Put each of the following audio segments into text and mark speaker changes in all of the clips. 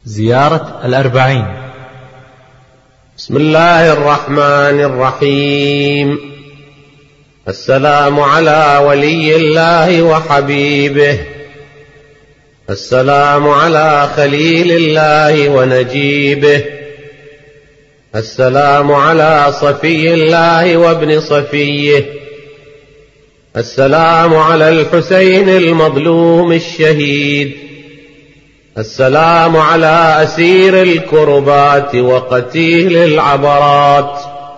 Speaker 1: زيارة الأربعين.
Speaker 2: بسم الله الرحمن الرحيم. السلام على ولي الله وحبيبه، السلام على خليل الله ونجيبه، السلام على صفي الله وابن صفيه، السلام على الحسين المظلوم الشهيد، السلام على أسير الكربات وقتيل العبرات.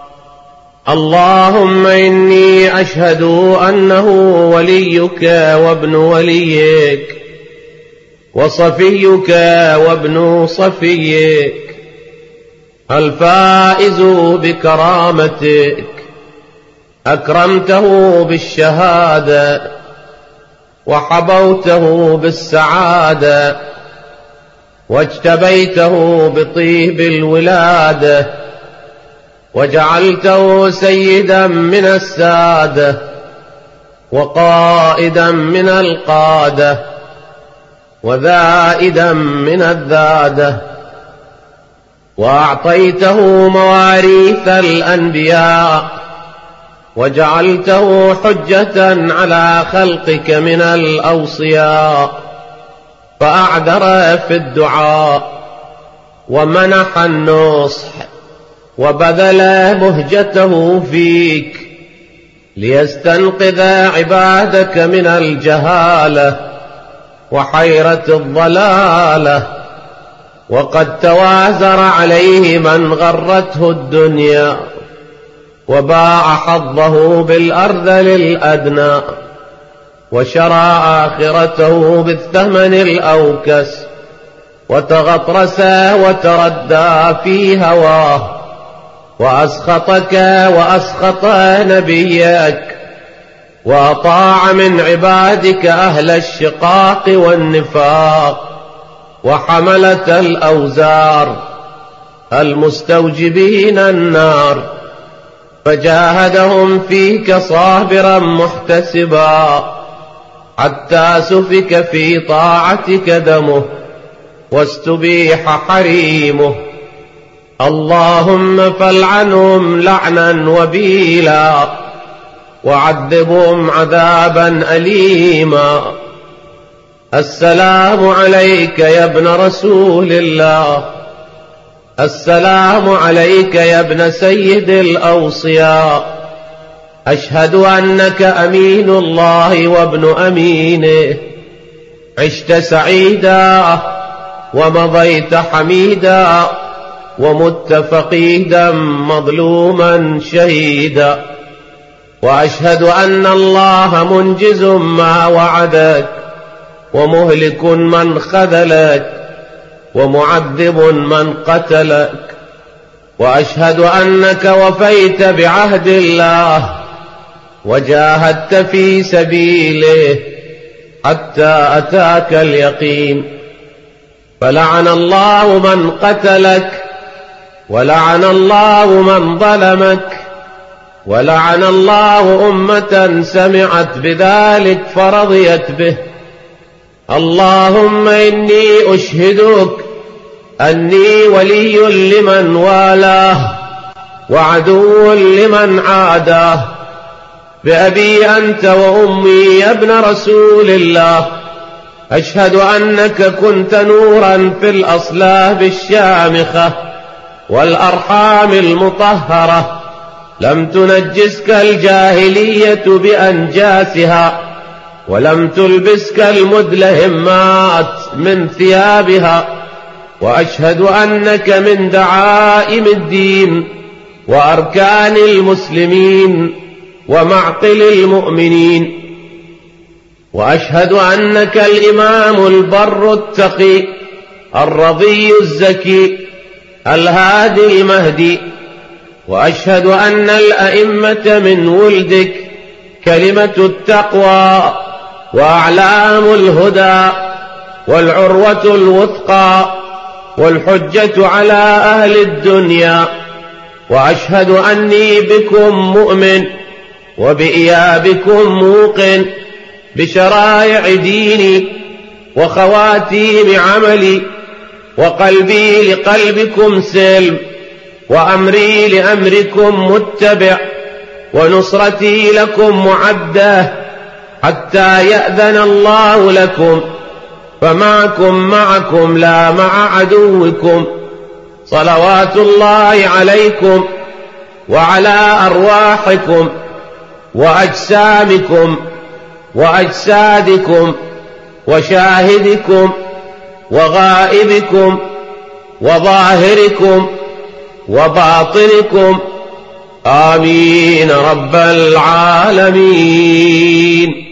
Speaker 2: اللهم إني أشهد أنه وليك وابن وليك وصفيك وابن صفيك، الفائز بكرامتك، أكرمته بالشهادة وحبوته بالسعادة واجتبيته بطيب الولادة وجعلته سيدا من السادة وقائدا من القادة وذائدا من الذادة، وأعطيته مواريث الأنبياء وجعلته حجة على خلقك من الأوصياء، فأعذر في الدعاء ومنح النصح وبذل مهجته فيك ليستنقذ عبادك من الجهالة وحيرة الضلالة، وقد توازر عليه من غرته الدنيا وباع حظه بالأرذل الأدنى وشرى آخرته بالثمن الأوكس، وتغطرس وتردى في هواه، وأسخطك وأسخط نبيك، وأطاع من عبادك أهل الشقاق والنفاق وحملة الأوزار المستوجبين النار، فجاهدهم فيك صابرا محتسبا حتى سفك في طاعتك دمه واستبيح حريمه. اللهم فالعنهم لعنا وبيلا وعذبهم عذابا أليما. السلام عليك يا ابن رسول الله، السلام عليك يا ابن سيد الأوصياء، أشهد أنك أمين الله وابن أمينه، عشت سعيدا ومضيت حميدا ومت فقيدا مظلوما شهيدا، وأشهد أن الله منجز ما وعدك ومهلك من خذلك ومعذب من قتلك، وأشهد أنك وفيت بعهد الله وجاهدت في سبيله حتى أتاك اليقين، فلعن الله من قتلك ولعن الله من ظلمك ولعن الله أمة سمعت بذلك فرضيت به. اللهم إني أشهدك أني ولي لمن والاه وعدو لمن عاداه، بأبي أنت وأمي يا ابن رسول الله، أشهد أنك كنت نورا في الأصلاب الشامخة والأرحام المطهرة، لم تنجسك الجاهلية بأنجاسها ولم تلبسك المدلهمات من ثيابها، وأشهد أنك من دعائم الدين وأركان المسلمين ومعقل المؤمنين، وأشهد أنك الإمام البر التقي الرضي الزكي الهادي المهدي، وأشهد أن الأئمة من ولدك كلمة التقوى وأعلام الهدى والعروة الوثقى والحجة على أهل الدنيا، وأشهد أني بكم مؤمن وبإيابكم موقن بشرائع ديني وخواتيم عملي وقلبي لقلبكم سلم وأمري لأمركم متبع ونصرتي لكم معدة حتى يأذن الله لكم فمعكم لا مع عدوكم صلوات الله عليكم وعلى أرواحكم وأجسامكم وأجسادكم وشاهدكم وغائبكم وظاهركم وباطنكم آمين رب العالمين.